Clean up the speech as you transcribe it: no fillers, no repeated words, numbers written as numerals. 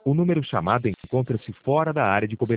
O número chamado encontra-se fora da área de cobertura.